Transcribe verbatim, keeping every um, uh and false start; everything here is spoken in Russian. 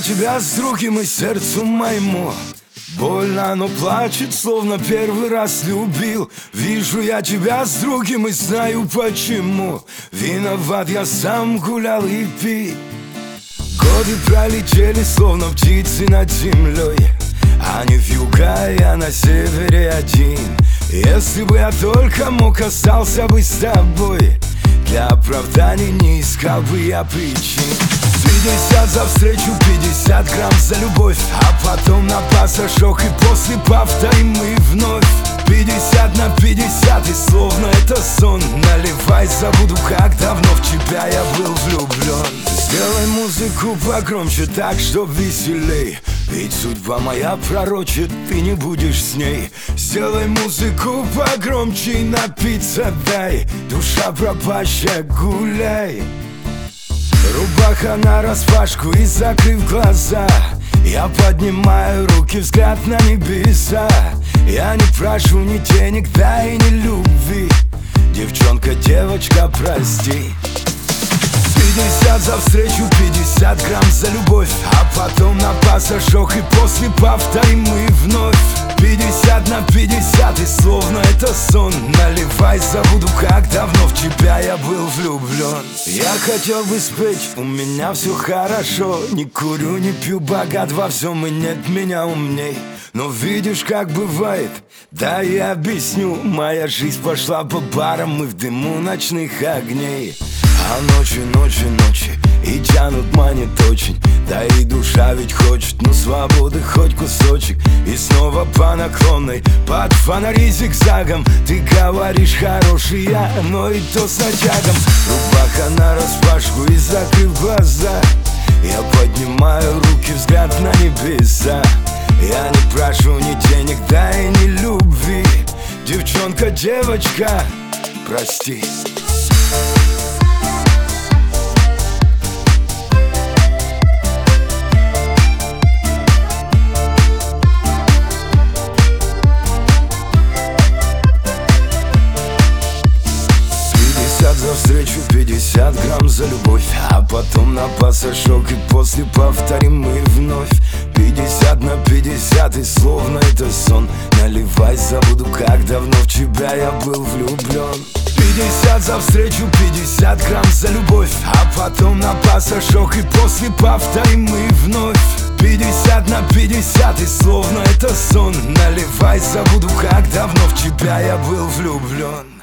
тебя с другим, и сердцу моему больно, оно плачет, словно первый раз любил. Вижу я тебя с другим и знаю почему. Виноват я сам, гулял и пил. Годы пролетели, словно птицы над землей. Они в юга, я на севере один. Если бы я только мог, остался бы с тобой. Для оправдания не искал бы я причин. Пятьдесят за встречу, пятьдесят грамм за любовь. А потом на пассажок, и после повторим мы вновь. Пятьдесят на пятьдесят, и словно это сон. Наливай, забуду, как давно в тебя я был влюблен. Сделай музыку погромче, так, чтоб веселей. Ведь судьба моя пророчит, ты не будешь с ней. Сделай музыку погромче и напиться дай. Душа пропащая, гуляй. Рубаха нараспашку и закрыв глаза, я поднимаю руки, взгляд на небеса. Я не прошу ни денег, да и ни любви. Девчонка, девочка, прости. Пятьдесят за встречу, пятьдесят грамм за любовь. А потом на пассажок, и после повторим мы вновь. Пятьдесят на пятьдесят, и словно это сон. Наливай, забуду, как давно в тебя я был влюблен. Я хотел бы спеть, у меня все хорошо. Не курю, не пью, богат во всем, и нет меня умней. Но видишь, как бывает, да я объясню. Моя жизнь пошла по барам, мы в дыму ночных огней. А ночи, ночи, ночи и тянут, манит очень. Да и душа ведь хочет, ну свободы хоть кусочек. И снова по наклонной, под фонари зигзагом. Ты говоришь хороший я, но и то с натягом. Рубаха нараспашку и закрыв глаза, я поднимаю руки, взгляд на небеса. Я не прошу ни денег, да и ни любви. Девчонка, девочка, прости. За встречу, пятьдесят грамм за любовь. А потом на пассажок, и после повторим мы вновь. Пятьдесят на пятьдесят, и словно это сон. Наливай, забуду, как давно в тебя я был влюблен. Пятьдесят за встречу, пятьдесят грамм за любовь. А потом на пассажок, и после повторим мы вновь. Пятьдесят на пятьдесят, и словно это сон. Наливай, забуду, как давно в тебя я был влюблен.